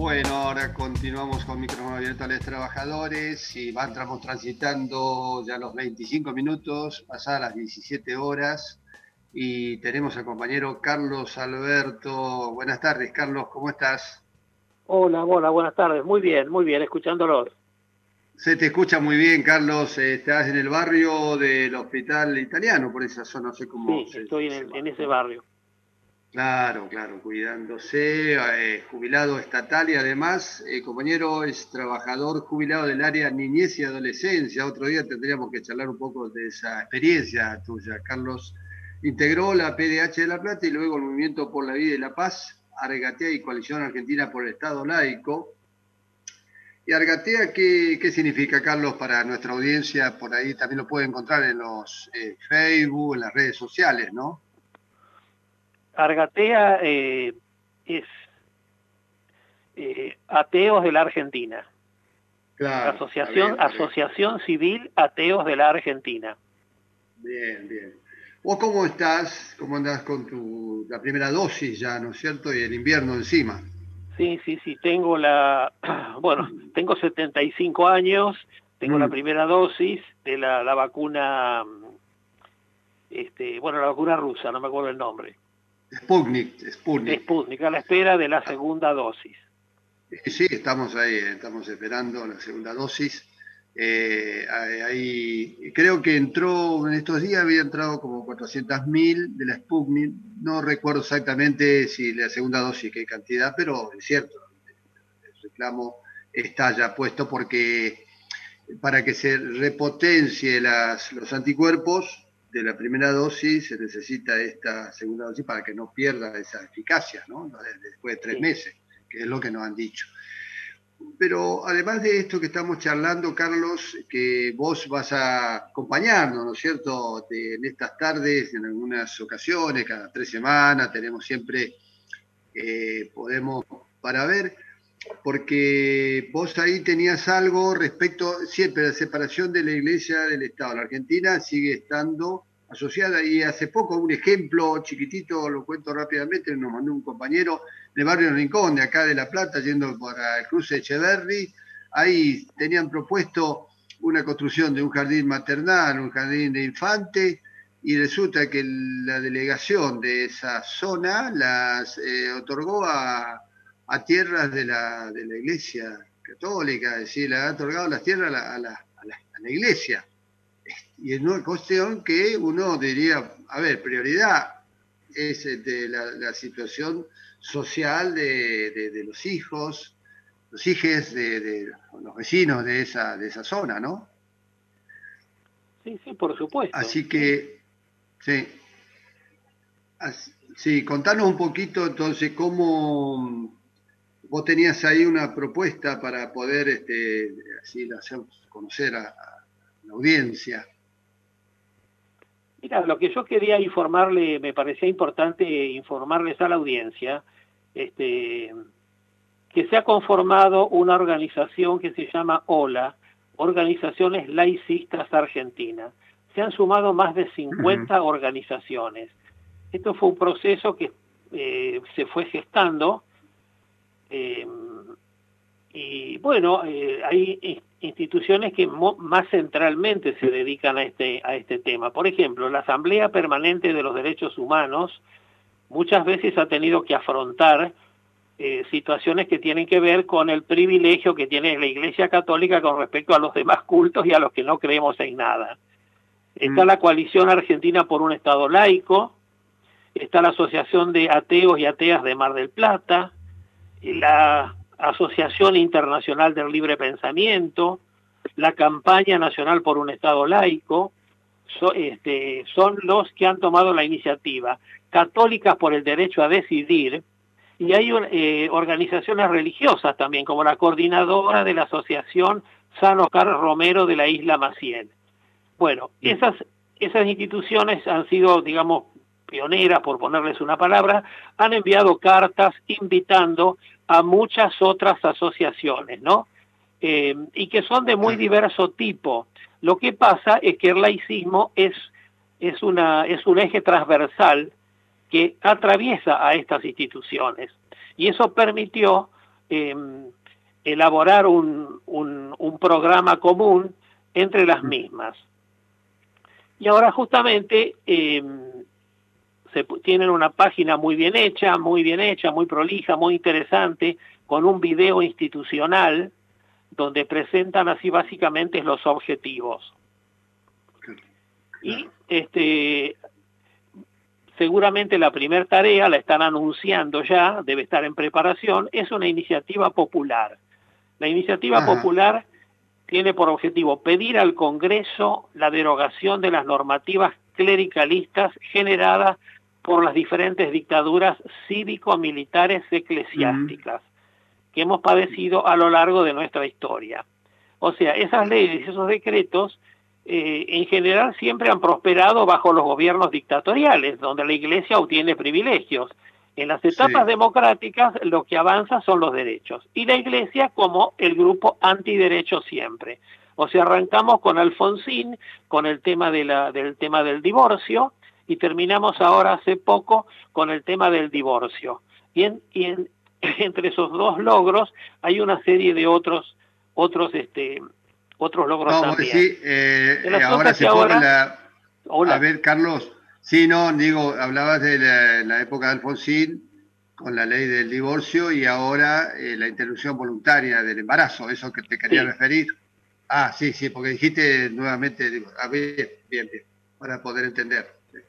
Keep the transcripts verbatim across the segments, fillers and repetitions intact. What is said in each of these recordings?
Bueno, ahora continuamos con micrófono abierto a los trabajadores y vamos transitando ya los veinticinco minutos, pasadas las diecisiete horas, y tenemos al compañero Carlos Alberto. Buenas tardes, Carlos, ¿cómo estás? Hola, hola, buenas tardes. Muy bien, muy bien, escuchándolos. Se te escucha muy bien, Carlos. Estás en el barrio del Hospital Italiano, por esa zona, no sé cómo Sí, se, estoy en, se el- llama, en ese ¿no? barrio. Claro, claro, cuidándose, eh, jubilado estatal y además, eh, compañero, es trabajador jubilado del área niñez y adolescencia. Otro día tendríamos que charlar un poco de esa experiencia tuya. Carlos integró la P D H de La Plata y luego el Movimiento por la Vida y la Paz, Argatea y Coalición Argentina por el Estado Laico. ¿Y Argatea qué, qué significa, Carlos, para nuestra audiencia? Por ahí también lo puede encontrar en los eh, Facebook, en las redes sociales, ¿no? Argatea eh, es eh, Ateos de la Argentina. Claro, está Asociación, bien, Argatea. Asociación Civil Ateos de la Argentina. Bien, bien. ¿Vos cómo estás? ¿Cómo andás con tu, la primera dosis ya, ¿no es cierto? Y el invierno encima. Sí, sí, sí, tengo la, bueno, tengo setenta y cinco años, tengo la Mm. primera dosis de la, la vacuna, este, bueno, la vacuna rusa, no me acuerdo el nombre. Sputnik, Sputnik. Sputnik, a la espera de la segunda dosis. Y sí, estamos ahí, eh, estamos esperando la segunda dosis. Eh, ahí, creo que entró, en estos días había entrado como cuatrocientos mil de la Sputnik. No recuerdo exactamente si la segunda dosis, qué cantidad, pero es cierto, el reclamo está ya puesto porque para que se repotencie las, los anticuerpos de la primera dosis se necesita esta segunda dosis para que no pierda esa eficacia, ¿no? Después de tres Sí. meses, que es lo que nos han dicho. Pero además de esto que estamos charlando, Carlos, que vos vas a acompañarnos, ¿no es cierto?, de, en estas tardes, en algunas ocasiones, cada tres semanas, tenemos siempre, eh, podemos, para ver, porque vos ahí tenías algo respecto, siempre la separación de la Iglesia del Estado. La Argentina sigue estando asociada y hace poco, un ejemplo chiquitito, lo cuento rápidamente, nos mandó un compañero del barrio Rincón, de acá de La Plata, yendo para el cruce de Echeverri. Ahí tenían propuesto una construcción de un jardín maternal, un jardín de infante, y resulta que la delegación de esa zona las eh, otorgó a a tierras de la, de la Iglesia Católica, es decir, le ha otorgado las tierras a la, a la, a la, a la Iglesia. Y es una cuestión que uno diría, a ver, prioridad es de la, la situación social de, de, de los hijos, los hijos de, de los vecinos de esa, de esa zona, ¿no? Sí, sí, por supuesto. Así Sí. que, sí, así, sí, contanos un poquito entonces cómo vos tenías ahí una propuesta para poder este, así hacer conocer a, a la audiencia. Mira, lo que yo quería informarle, me parecía importante informarles a la audiencia, este, que se ha conformado una organización que se llama OLA, Organizaciones Laicistas Argentinas. Se han sumado más de cincuenta uh-huh. organizaciones. Esto fue un proceso que eh, se fue gestando eh, y bueno, eh, hay instituciones que más centralmente se dedican a este, a este tema. Por ejemplo, la Asamblea Permanente de los Derechos Humanos muchas veces ha tenido que afrontar eh, situaciones que tienen que ver con el privilegio que tiene la Iglesia Católica con respecto a los demás cultos y a los que no creemos en nada. Está la Coalición Argentina por un Estado Laico, está la Asociación de Ateos y Ateas de Mar del Plata, la Asociación Internacional del Libre Pensamiento, la Campaña Nacional por un Estado Laico, so, este, son los que han tomado la iniciativa. Católicas por el Derecho a Decidir, y hay eh, organizaciones religiosas también, como la coordinadora de la Asociación San Oscar Romero de la Isla Maciel. Bueno, esas, esas instituciones han sido, digamos, pioneras, por ponerles una palabra, han enviado cartas invitando a muchas otras asociaciones, ¿no? Eh, y que son de muy diverso tipo. Lo que pasa es que el laicismo es, es, una, es un eje transversal que atraviesa a estas instituciones. Y eso permitió eh, elaborar un, un, un programa común entre las mismas. Y ahora justamente eh, se tienen una página muy bien hecha, muy bien hecha, muy prolija, muy interesante, con un video institucional donde presentan así básicamente los objetivos. Y este seguramente la primera tarea, la están anunciando ya, debe estar en preparación, es una iniciativa popular. La iniciativa Ajá. popular tiene por objetivo pedir al Congreso la derogación de las normativas clericalistas generadas por las diferentes dictaduras cívico-militares eclesiásticas mm. que hemos padecido a lo largo de nuestra historia. O sea, esas leyes, esos decretos, eh, en general siempre han prosperado bajo los gobiernos dictatoriales, donde la Iglesia obtiene privilegios. En las etapas sí. democráticas lo que avanza son los derechos, y la Iglesia como el grupo antiderecho siempre. O sea, arrancamos con Alfonsín, con el tema, de la, del tema del divorcio, y terminamos ahora hace poco con el tema del divorcio. Y, en, y en, entre esos dos logros hay una serie de otros otros este otros logros no, también. Sí, eh, ahora se ahora... la... Hola. A ver, Carlos, sí, no, digo, hablabas de la, la época de Alfonsín con la ley del divorcio y ahora eh, la interrupción voluntaria del embarazo, eso que te quería sí. referir. Ah, sí, sí, porque dijiste nuevamente, digo, a ver, bien, bien, para poder entender.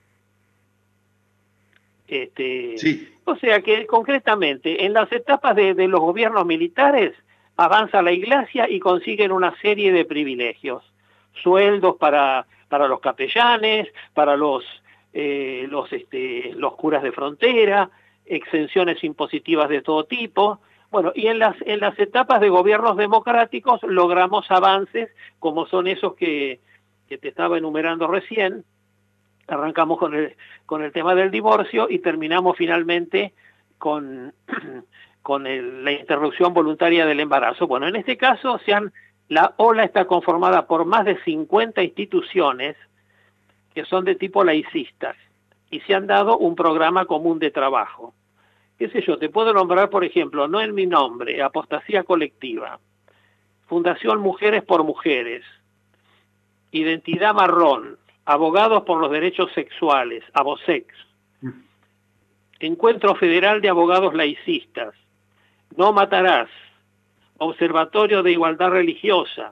Este, sí. O sea que concretamente en las etapas de, de los gobiernos militares avanza la Iglesia y consiguen una serie de privilegios, sueldos para, para los capellanes, para los, eh, los, este, los curas de frontera, exenciones impositivas de todo tipo. Bueno, y en las, en las etapas de gobiernos democráticos logramos avances como son esos que, que te estaba enumerando recién. Arrancamos con el, con el tema del divorcio y terminamos finalmente con, con el, la interrupción voluntaria del embarazo. Bueno, en este caso se han, la OLA está conformada por más de cincuenta instituciones que son de tipo laicistas y se han dado un programa común de trabajo. ¿Qué sé yo? Te puedo nombrar, por ejemplo, no en mi nombre, Apostasía Colectiva, Fundación Mujeres por Mujeres, Identidad Marrón, Abogados por los Derechos Sexuales, ABOSEX, Encuentro Federal de Abogados Laicistas, No Matarás, Observatorio de Igualdad Religiosa,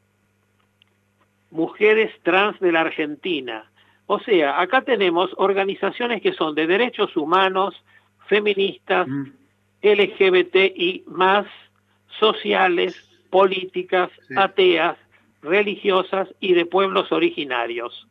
Mujeres Trans de la Argentina. O sea, acá tenemos organizaciones que son de derechos humanos, feministas, mm. L G B T I más, sociales, políticas, sí. ateas, religiosas y de pueblos originarios.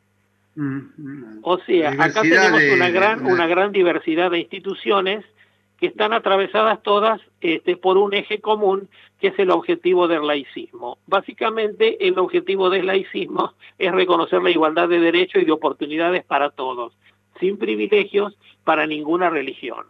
O sea, acá tenemos de, una gran de, una gran diversidad de instituciones que están atravesadas todas este, por un eje común, que es el objetivo del laicismo. Básicamente, el objetivo del laicismo es reconocer la igualdad de derechos y de oportunidades para todos, sin privilegios para ninguna religión.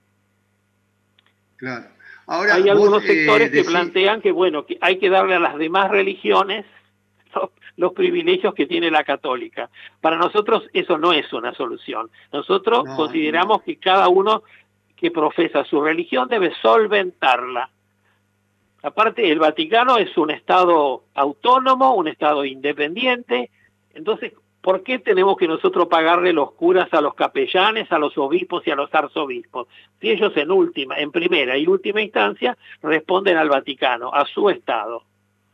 Claro. Ahora, hay algunos vos, sectores eh, que plantean que, bueno, que hay que darle a las demás religiones los privilegios que tiene la católica. Para nosotros eso no es una solución. Nosotros no, consideramos no. que cada uno que profesa su religión debe solventarla. Aparte, el Vaticano es un estado autónomo, un estado independiente, entonces, ¿por qué tenemos que nosotros pagarle los curas a los capellanes, a los obispos y a los arzobispos? Si ellos en última, en primera y última instancia responden al Vaticano, a su estado.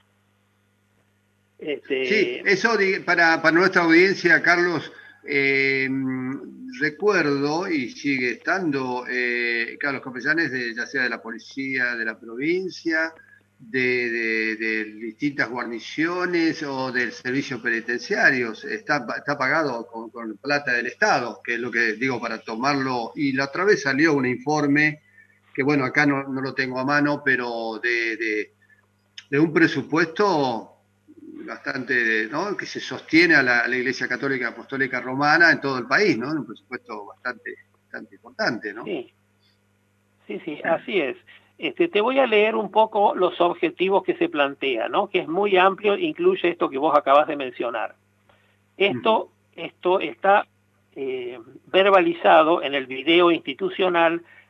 Este... Sí, eso para, para nuestra audiencia, Carlos, eh, recuerdo y sigue estando, eh, claro, los capellanes de, ya sea de la policía de la provincia, de, de, de distintas guarniciones o del servicio penitenciario, está, está pagado con, con plata del Estado, que es lo que digo para tomarlo, y la otra vez salió un informe, que bueno, acá no, no lo tengo a mano, pero de, de, de un presupuesto bastante, ¿no?, que se sostiene a la, a la Iglesia Católica Apostólica Romana en todo el país, ¿no? Un presupuesto bastante, bastante importante, ¿no? Sí, sí, sí, así es. Este, te voy a leer un poco los objetivos que se plantea, ¿no?, que es muy amplio, incluye esto que vos acabas de mencionar. Esto, uh-huh. esto está eh, verbalizado en el video institucional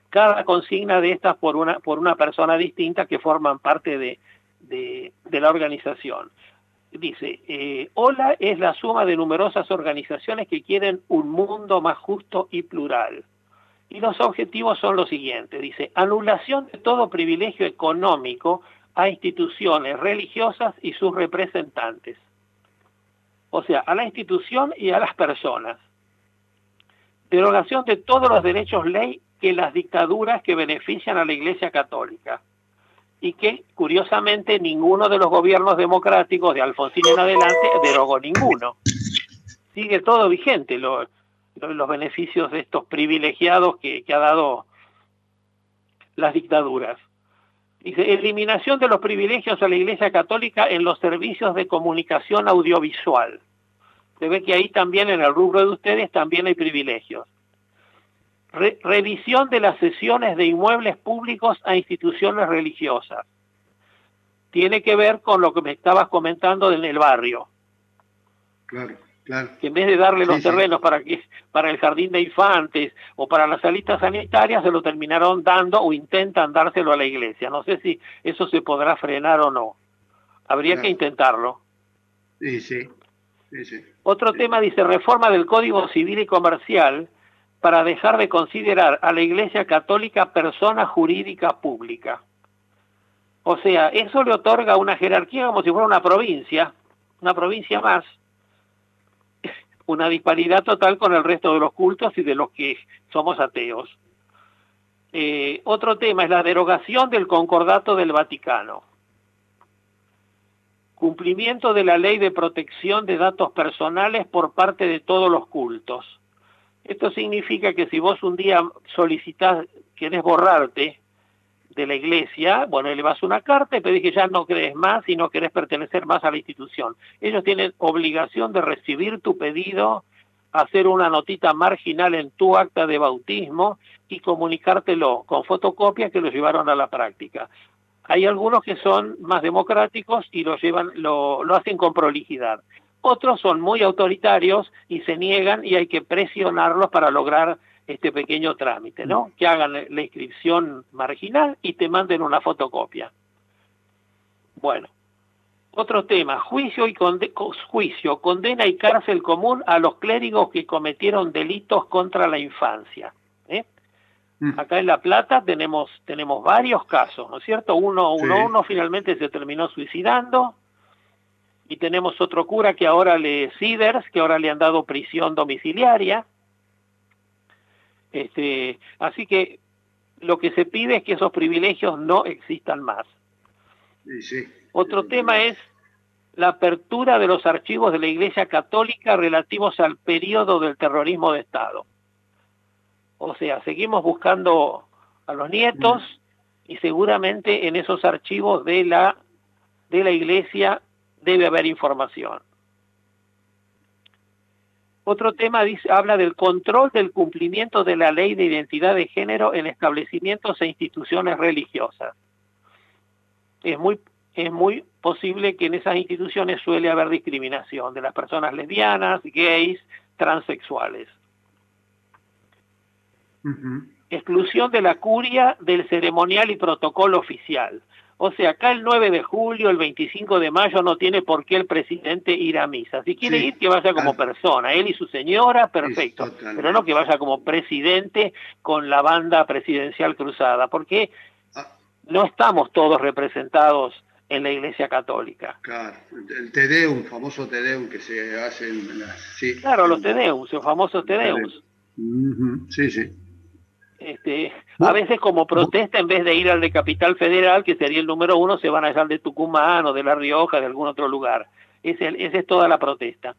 cada consigna de estas por una, por una persona distinta que forman parte de, de, de la organización. Dice, eh, OLA es la suma de numerosas organizaciones que quieren un mundo más justo y plural. Y los objetivos son los siguientes, dice, anulación de todo privilegio económico a instituciones religiosas y sus representantes. O sea, a la institución y a las personas. Derogación de todos los derechos ley que las dictaduras que benefician a la Iglesia Católica. Y que, curiosamente, ninguno de los gobiernos democráticos de Alfonsín en adelante derogó ninguno. Sigue todo vigente, lo, lo, los beneficios de estos privilegiados que, que ha dado las dictaduras. Dice, eliminación de los privilegios a la Iglesia Católica en los servicios de comunicación audiovisual. Se ve que ahí también, en el rubro de ustedes, también hay privilegios. Re revisión de las cesiones de inmuebles públicos a instituciones religiosas. Tiene que ver con lo que me estabas comentando en el barrio. Claro, claro. Que en vez de darle Sí, los terrenos sí. para que para el jardín de infantes o para las salitas sanitarias, se lo terminaron dando o intentan dárselo a la iglesia. No sé si eso se podrá frenar o no. Habría Claro. que intentarlo. Sí, sí. Sí, sí. Otro Sí. tema dice reforma del Código Civil y Comercial para dejar de considerar a la Iglesia Católica persona jurídica pública. O sea, eso le otorga una jerarquía como si fuera una provincia, una provincia más, una disparidad total con el resto de los cultos y de los que somos ateos. Eh, otro tema es la derogación del Concordato del Vaticano. Cumplimiento de la ley de protección de datos personales por parte de todos los cultos. Esto significa que si vos un día solicitas, querés borrarte de la iglesia, bueno, le vas una carta y pedís que ya no crees más y no querés pertenecer más a la institución. Ellos tienen obligación de recibir tu pedido, hacer una notita marginal en tu acta de bautismo y comunicártelo con fotocopia que lo llevaron a la práctica. Hay algunos que son más democráticos y lo llevan, lo, lo hacen con prolijidad. Otros son muy autoritarios y se niegan y hay que presionarlos para lograr este pequeño trámite, ¿no? Que hagan la inscripción marginal y te manden una fotocopia. Bueno, otro tema, juicio y conde juicio, condena y cárcel común a los clérigos que cometieron delitos contra la infancia. ¿eh? Mm. Acá en La Plata tenemos tenemos varios casos, ¿no es cierto? Uno, uno, sí. uno finalmente se terminó suicidando. Y tenemos otro cura que ahora le, Siders, que ahora le han dado prisión domiciliaria. Este, así que lo que se pide es que esos privilegios no existan más. Sí, sí. Otro sí, tema sí. es la apertura de los archivos de la Iglesia Católica relativos al periodo del terrorismo de Estado. O sea, seguimos buscando a los nietos mm. y seguramente en esos archivos de la, de la Iglesia debe haber información. Otro tema dice, habla del control del cumplimiento de la ley de identidad de género en establecimientos e instituciones religiosas. Es muy, es muy posible que en esas instituciones suele haber discriminación de las personas lesbianas, gays, transexuales. Uh-huh. Exclusión de la curia del ceremonial y protocolo oficial. O sea, acá el nueve de julio, el veinticinco de mayo, no tiene por qué el presidente ir a misa. Si quiere sí, ir, que vaya como claro. persona. Él y su señora, perfecto. Pero no que vaya como presidente con la banda presidencial cruzada. Porque ah. no estamos todos representados en la Iglesia Católica. Claro, el Te Deum, famoso Te Deum que se hace en las... Sí, claro, los Te Deums, los famosos Te Deums. Uh-huh. Sí, sí. Este, a veces como protesta, en vez de ir al de Capital Federal, que sería el número uno, se van a ir al de Tucumán o de La Rioja, de algún otro lugar. Esa es, es toda la protesta.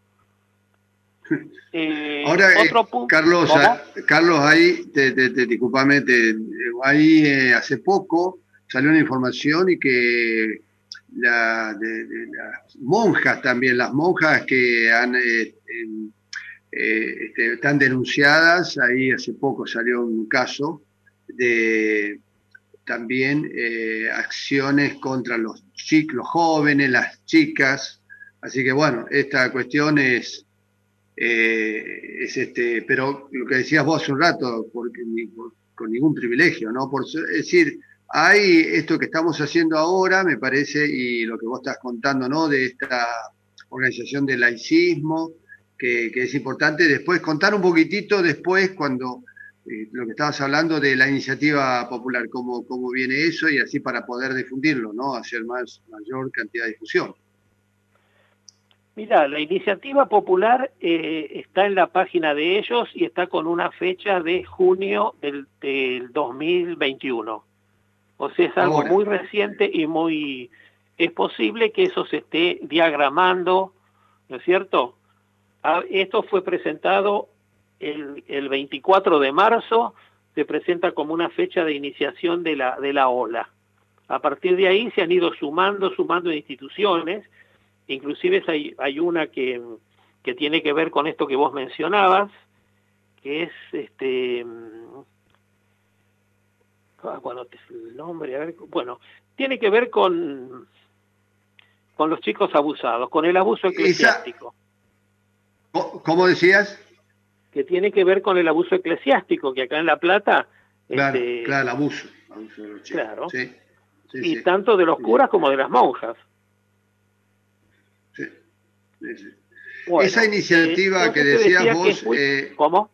Eh, Ahora, otro eh, punto, Carlos, a, Carlos, ahí, te, te, te, discúlpame, te, ahí eh, hace poco salió una información y que la, de, de las monjas también, las monjas que han... Eh, en, Eh, este, están denunciadas, ahí hace poco salió un caso de también eh, acciones contra los chicos, los jóvenes, las chicas, así que bueno, esta cuestión es, eh, es este, pero lo que decías vos hace un rato, porque con ningún privilegio, ¿no? Por, es decir, hay esto que estamos haciendo ahora, me parece, y lo que vos estás contando, ¿no? De esta organización del laicismo, que, que es importante. Después, contar un poquitito después, cuando eh, lo que estabas hablando de la iniciativa popular, cómo, cómo viene eso, y así para poder difundirlo, ¿no? Hacer más, mayor cantidad de difusión. Mira, la iniciativa popular eh, está en la página de ellos y está con una fecha de junio del, del dos mil veintiuno. O sea, es algo Ahora. muy reciente y muy... Es posible que eso se esté diagramando, ¿no es cierto? Ah, esto fue presentado el, el veinticuatro de marzo, se presenta como una fecha de iniciación de la, de la ola. A partir de ahí se han ido sumando, sumando instituciones. Inclusive hay, hay una que, que tiene que ver con esto que vos mencionabas, que es, este, bueno, el nombre, a ver, bueno, tiene que ver con, con los chicos abusados, con el abuso eclesiástico. Esa, ¿cómo decías? Que tiene que ver con el abuso eclesiástico, que acá en La Plata... Claro, este, claro, el abuso. abuso de los chicos. Claro. Sí, sí, y sí, tanto de los sí, curas sí. como de las monjas. Sí, sí, sí. Bueno, esa iniciativa eh, que decías decía vos, que muy... eh, ¿Cómo?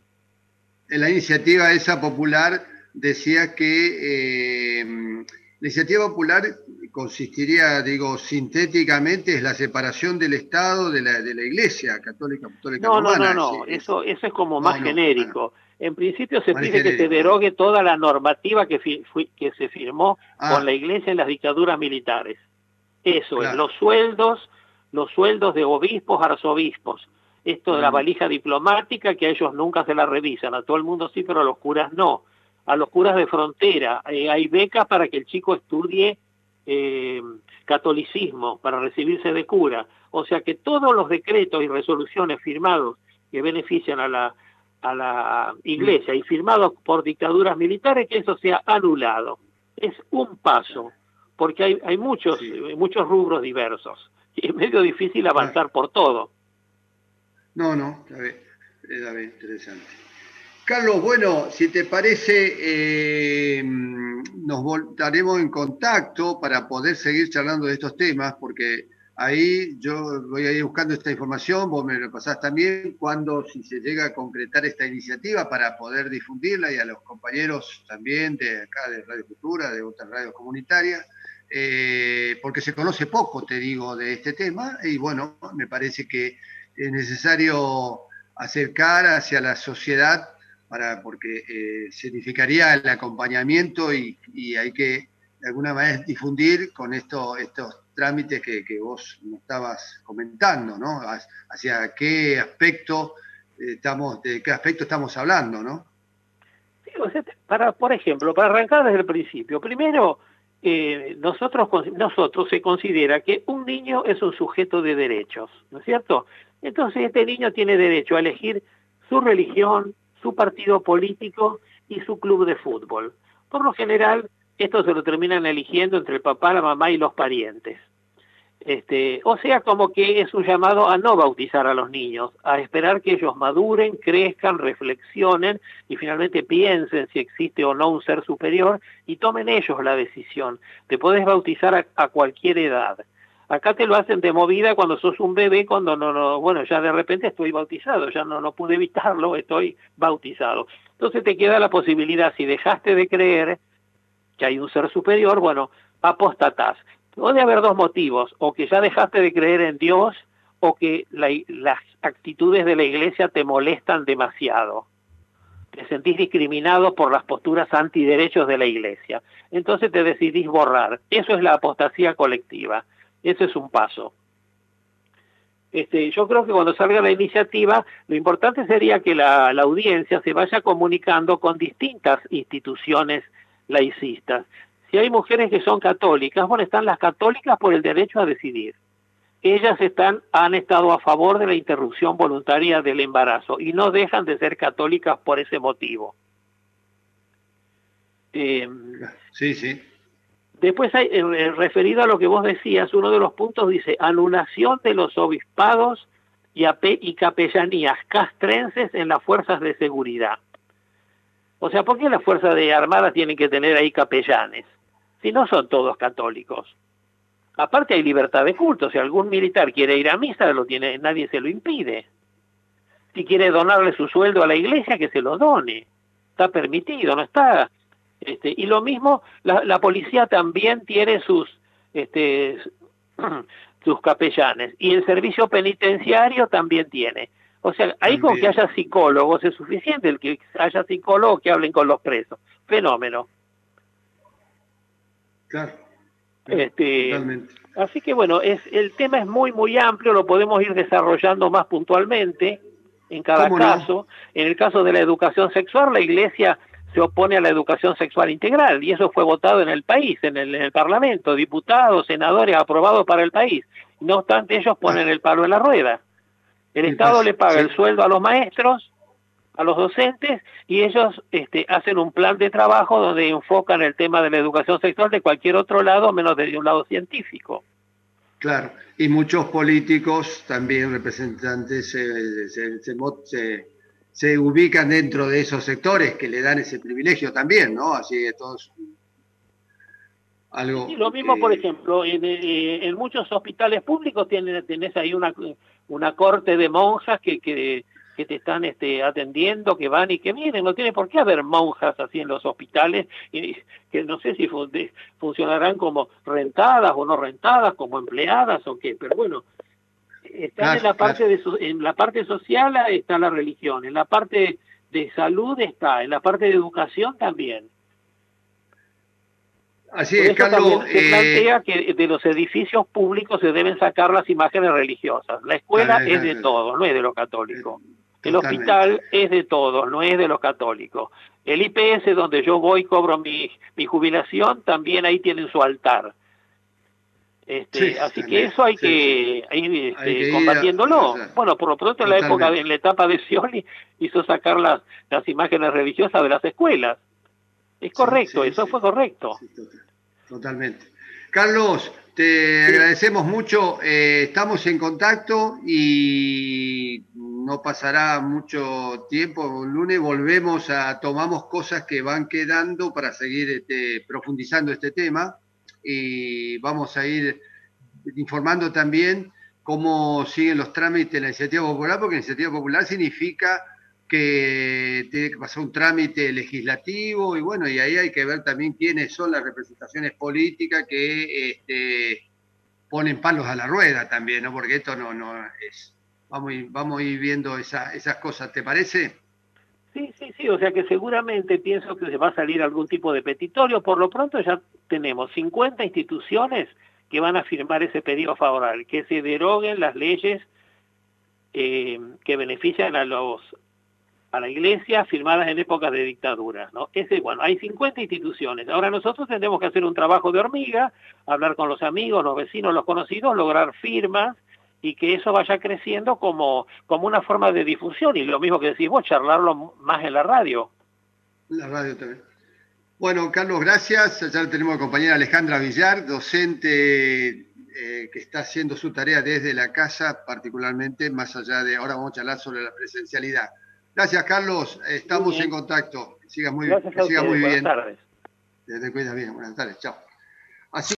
en la iniciativa esa popular, decía que eh, la iniciativa popular consistiría, digo, sintéticamente, es la separación del Estado de la, de la Iglesia Católica Apostólica No, no, no, Romana. no, Es, es, eso, eso es como no, más no, ah, no. genérico. En principio se Más pide que se genérico. derogue toda la normativa que, fi, fui, que se firmó con la Ah, Iglesia en las dictaduras militares. Eso es, claro. los sueldos, los sueldos de obispos, arzobispos. Esto de la Mm. valija diplomática, que a ellos nunca se la revisan, a todo el mundo sí, pero a los curas no. A los curas de frontera, eh, hay becas para que el chico estudie eh, catolicismo, para recibirse de cura. O sea que todos los decretos y resoluciones firmados que benefician a la, a la Iglesia y firmados por dictaduras militares, que eso sea anulado. Es un paso, porque hay, hay muchos, Sí. muchos rubros diversos y es medio difícil avanzar Claro. por todo. No, no, está bien, está bien, interesante. Carlos, bueno, si te parece, eh, nos voltaremos en contacto para poder seguir charlando de estos temas, porque ahí yo voy a ir buscando esta información, vos me lo pasás también, cuando, si se llega a concretar esta iniciativa para poder difundirla y a los compañeros también de acá de Radio Futura, de otras radios comunitarias, eh, porque se conoce poco, te digo, de este tema, y bueno, me parece que es necesario acercar hacia la sociedad para, porque eh, significaría el acompañamiento y, y hay que de alguna manera difundir con esto, estos trámites que, que vos nos estabas comentando, ¿no? Hacia qué aspecto estamos, de qué aspecto estamos hablando, ¿no? Sí, o sea, para, por ejemplo, para arrancar desde el principio, primero, eh, nosotros, nosotros se considera que un niño es un sujeto de derechos, ¿no es cierto? Entonces este niño tiene derecho a elegir su religión, su partido político y su club de fútbol. Por lo general, esto se lo terminan eligiendo entre el papá, la mamá y los parientes. Este, o sea, como que es un llamado a no bautizar a los niños, a esperar que ellos maduren, crezcan, reflexionen y finalmente piensen si existe o no un ser superior y tomen ellos la decisión. Te podés bautizar a, a cualquier edad. Acá te lo hacen de movida cuando sos un bebé, cuando no, no, bueno, ya de repente estoy bautizado, ya no, no pude evitarlo, estoy bautizado. Entonces te queda la posibilidad, si dejaste de creer que hay un ser superior, bueno, apostatás. Puede haber dos motivos, o que ya dejaste de creer en Dios, o que la, las actitudes de la Iglesia te molestan demasiado. Te sentís discriminado por las posturas antiderechos de la Iglesia. Entonces te decidís borrar. Eso es la apostasía colectiva. Ese es un paso. Este, yo creo que cuando salga la iniciativa, lo importante sería que la, la audiencia se vaya comunicando con distintas instituciones laicistas. Si hay mujeres que son católicas, bueno, están las católicas por el derecho a decidir. Ellas están, han estado a favor de la interrupción voluntaria del embarazo y no dejan de ser católicas por ese motivo. Eh, sí, sí. Después, hay, eh, referido a lo que vos decías, uno de los puntos dice anulación de los obispados y, y capellanías castrenses en las fuerzas de seguridad. O sea, ¿por qué las Fuerzas de Armadas tienen que tener ahí capellanes? Si no son todos católicos. Aparte hay libertad de culto, si algún militar quiere ir a misa, lo tiene, nadie se lo impide. Si quiere donarle su sueldo a la iglesia, que se lo done. Está permitido, no está... Este, y lo mismo, la, la policía también tiene sus, este, sus capellanes. Y el servicio penitenciario también tiene. O sea, ahí con que haya psicólogos es suficiente, el que haya psicólogos que hablen con los presos. Fenómeno. Claro. claro este, totalmente. Así que bueno, es, el tema es muy, muy amplio, lo podemos ir desarrollando más puntualmente en cada caso. No? En el caso de la educación sexual, la Iglesia se opone a la educación sexual integral, y eso fue votado en el país, en el, en el Parlamento, diputados, senadores, aprobado para el país. No obstante, ellos ponen el palo en la rueda. El Estado le paga el sueldo a los maestros, a los docentes, y ellos este, hacen un plan de trabajo donde enfocan el tema de la educación sexual de cualquier otro lado, menos de un lado científico. Claro, y muchos políticos, también representantes, se, se, se, se, se ubican dentro de esos sectores que le dan ese privilegio también, ¿no? Así que todos... Algo sí, lo mismo, que... por ejemplo, en, en muchos hospitales públicos tienes, tenés ahí una, una corte de monjas que, que, que te están este, atendiendo, que van y que vienen. No tiene por qué haber monjas así en los hospitales, y que no sé si fun funcionarán como rentadas o no rentadas, como empleadas o qué, pero bueno, están claro, en la parte claro. de en la parte social está la religión, en la parte de salud está, en la parte de educación también. Así es, Carlos. Se eh... plantea que de los edificios públicos se deben sacar las imágenes religiosas. La escuela claro, es de todos, no es de los católicos. El hospital es de todos, no es de los católicos. El I P S, donde yo voy y cobro mi, mi jubilación, también ahí tienen su altar. Este, sí, así que eso hay sí, que sí. ir este, hay que combatiéndolo. Ir a, o sea, bueno, por lo pronto en la época, de, en la etapa de Scioli, hizo sacar las, las imágenes religiosas de las escuelas. Es correcto, sí, sí, eso sí, fue correcto. Sí, total, totalmente. Carlos, te sí. agradecemos mucho, eh, estamos en contacto y no pasará mucho tiempo, el lunes volvemos a, tomamos cosas que van quedando para seguir este, profundizando este tema y vamos a ir informando también cómo siguen los trámites de la iniciativa popular, porque la iniciativa popular significa que tiene que pasar un trámite legislativo y bueno, y ahí hay que ver también quiénes son las representaciones políticas que este, ponen palos a la rueda también, ¿no? Porque esto no, no es... Vamos a ir, vamos a ir viendo esa, esas cosas, ¿te parece? Sí, sí, sí, o sea que seguramente pienso que se va a salir algún tipo de petitorio. Por lo pronto ya tenemos cincuenta instituciones que van a firmar ese pedido favorable, que se deroguen las leyes eh, que benefician a los a la Iglesia firmadas en épocas de dictadura, ¿no? Ese, bueno, hay cincuenta instituciones. Ahora nosotros tendremos que hacer un trabajo de hormiga, hablar con los amigos, los vecinos, los conocidos, lograr firmas y que eso vaya creciendo como, como una forma de difusión. Y lo mismo que decís vos, charlarlo más en la radio. La radio también. Bueno, Carlos, gracias. Ya tenemos a la compañera Alejandra Villar, docente eh, que está haciendo su tarea desde la casa, particularmente, más allá de... Ahora vamos a charlar sobre la presencialidad. Gracias, Carlos. Estamos en contacto. Que sigas muy, que siga muy bien. Buenas tardes. Te cuidas bien. Buenas tardes. Chao. Así